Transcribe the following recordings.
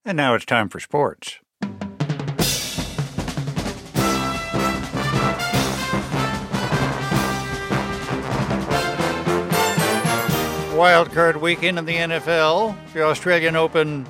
And now it's time for sports. Wild card weekend in the NFL. The Australian Open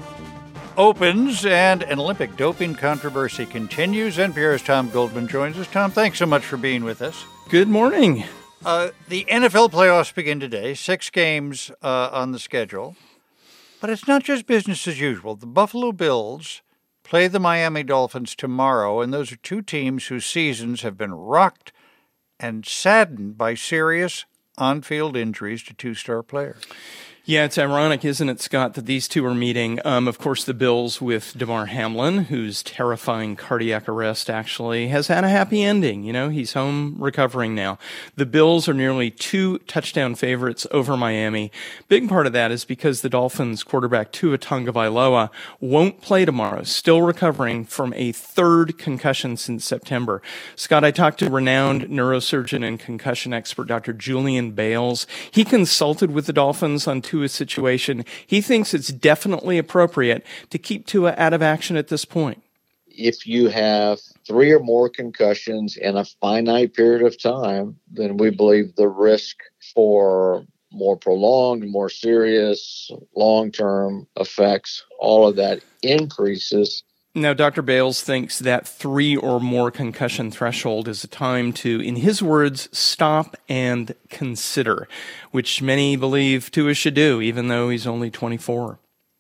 opens and an Olympic doping controversy continues. NPR's Tom Goldman joins us. Tom, thanks so much for being with us. Good morning. The NFL playoffs begin today, 6 games on the schedule. But it's not just business as usual. The Buffalo Bills play the Miami Dolphins tomorrow, and those are two teams whose seasons have been rocked and saddened by serious on-field injuries to two-star players. Yeah, it's ironic, isn't it, Scott, that these two are meeting. Of course, the Bills with Damar Hamlin, whose terrifying cardiac arrest actually has had a happy ending. You know, he's home recovering now. The Bills are nearly 2 touchdown favorites over Miami. Big part of that is because the Dolphins quarterback Tua Tagovailoa won't play tomorrow, still recovering from a 3rd concussion since September. Scott, I talked to renowned neurosurgeon and concussion expert Dr. Julian Bales. He consulted with the Dolphins on Tua's situation. He thinks it's definitely appropriate to keep Tua out of action at this point. If you have 3 or more concussions in a finite period of time, then we believe the risk for more prolonged, more serious, long-term effects, all of that increases. Now, Dr. Bales thinks that 3 or more concussion threshold is a time to, in his words, stop and consider, which many believe Tua should do, even though he's only 24.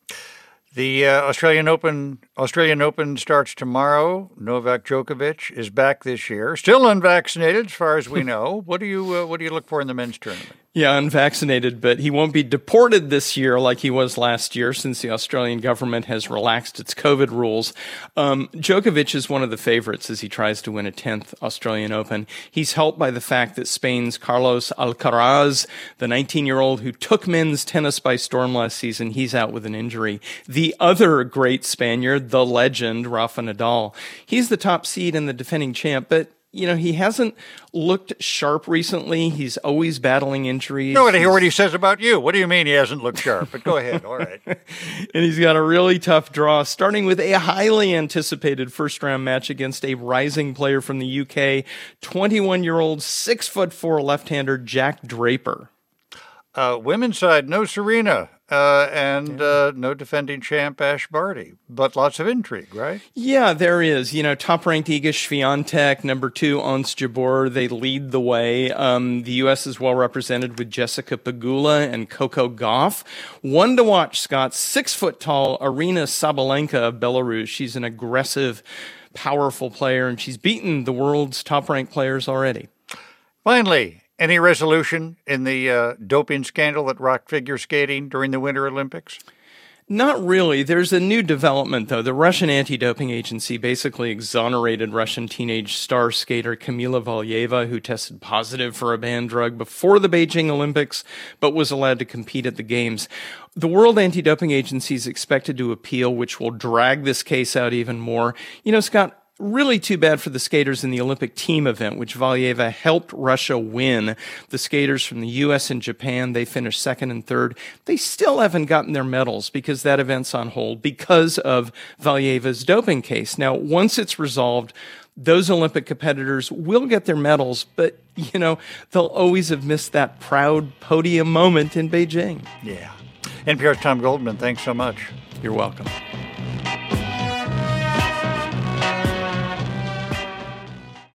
The Australian Open starts tomorrow. Novak Djokovic is back this year, still unvaccinated, as far as we know. What do you look for in the men's tournament? Yeah, unvaccinated, but he won't be deported this year like he was last year since the Australian government has relaxed its COVID rules. Djokovic is one of the favorites as he tries to win a 10th Australian Open. He's helped by the fact that Spain's Carlos Alcaraz, the 19-year-old who took men's tennis by storm last season, he's out with an injury. The other great Spaniard, the legend, Rafa Nadal, he's the top seed and the defending champ, but you know, he hasn't looked sharp recently. He's always battling injuries. No, I hear what he says about you. What do you mean he hasn't looked sharp? But go ahead. All right. And he's got a really tough draw, starting with a highly anticipated first-round match against a rising player from the UK, 21-year-old, 6'4" left-hander Jack Draper. Women's side, no Serena. And no defending champ Ash Barty, but lots of intrigue, right? Yeah, there is. You know, top-ranked Iga Swiatek, number 2 Ons Jabeur, they lead the way. The U.S. is well represented with Jessica Pegula and Coco Gauff. One to watch, Scott, 6-foot-tall Aryna Sabalenka of Belarus. She's an aggressive, powerful player, and she's beaten the world's top-ranked players already. Finally, any resolution in the doping scandal that rocked figure skating during the Winter Olympics? Not really. There's a new development, though. The Russian anti-doping agency basically exonerated Russian teenage star skater Kamila Valieva, who tested positive for a banned drug before the Beijing Olympics, but was allowed to compete at the Games. The World Anti-Doping Agency is expected to appeal, which will drag this case out even more. You know, Scott, really too bad for the skaters in the Olympic team event, which Valieva helped Russia win. The skaters from the U.S. and Japan, they finished 2nd and 3rd. They still haven't gotten their medals because that event's on hold because of Valieva's doping case. Now, once it's resolved, those Olympic competitors will get their medals, but, you know, they'll always have missed that proud podium moment in Beijing. Yeah. NPR's Tom Goldman, thanks so much. You're welcome.